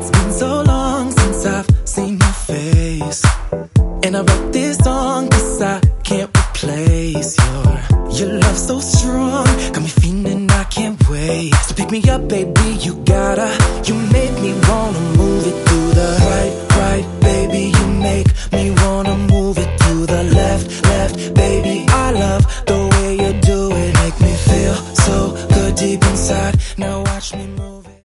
It's been so long since I've seen your face, and I wrote this song 'cause I can't replace your love so strong. Got me feeling I can't wait. So pick me up, baby, you make me wanna move it to the right, baby, you make me wanna move it to the left, baby, I love